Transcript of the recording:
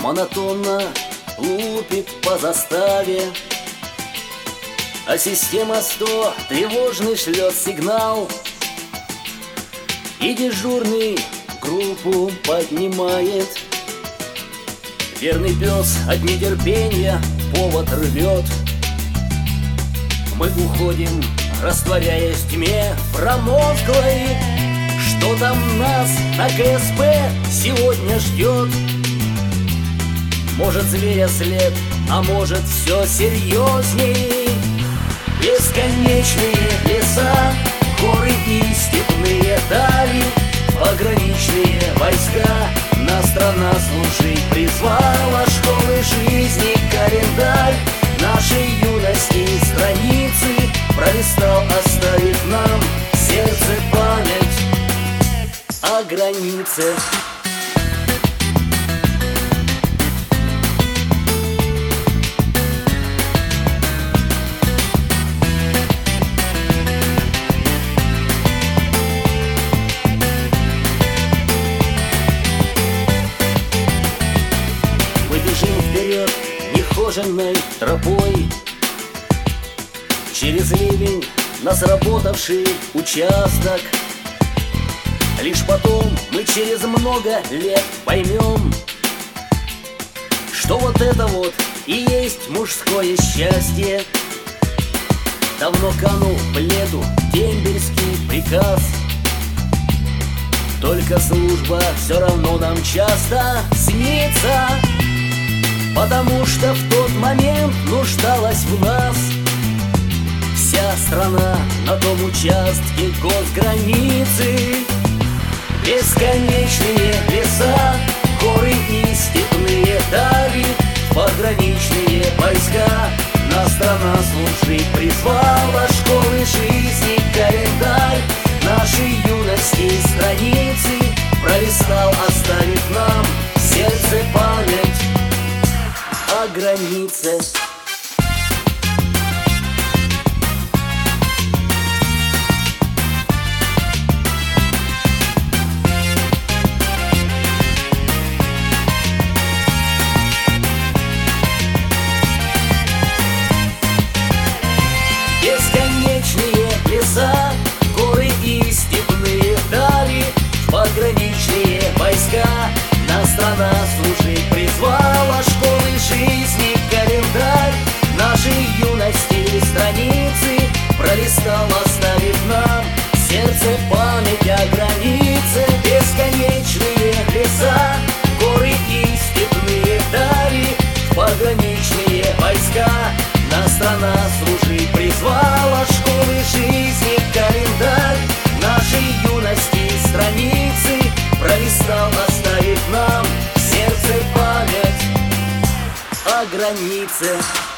монотонно лупит по заставе, а система 100 тревожный шлет сигнал, и дежурный группу поднимает. Верный пес от нетерпения повод рвет. Мы уходим, растворяясь в тьме промозглой. Что там нас на КСП сегодня ждет? Может, зверя след, а может, все серьезней. Бесконечные леса, горы и степные дали, пограничные войска нас страна служить призвала. Школы жизни календарь нашей юности страницы пролистал, оставив нам в сердце память о границе. Вперед нехоженной тропой, через ливень на сработавший участок. Лишь потом мы через много лет поймем, что вот это вот и есть мужское счастье. Давно канул в лету дембельский приказ, только служба все равно нам часто снится, потому что в тот момент нуждалась в нас вся страна на том участке госграницы. Бесконечные леса, горы и степные дали, пограничные войска нас страна служить призвала. Школы жизни календарь нашей юности страницы пролистал, оставив нам в сердце память о границе. Бесконечные леса, горы и степные дали, пограничные войска нас страна служить призвала. Школы жизни календарь нашей юности страницы пролистал, оставив нам в сердце память о границе. Бесконечные леса, горы и степные дали, пограничные войска нас страна служить призвала. Школы жизни календарь нашей юности страницы пролистал, оставив нам в сердце память о границе.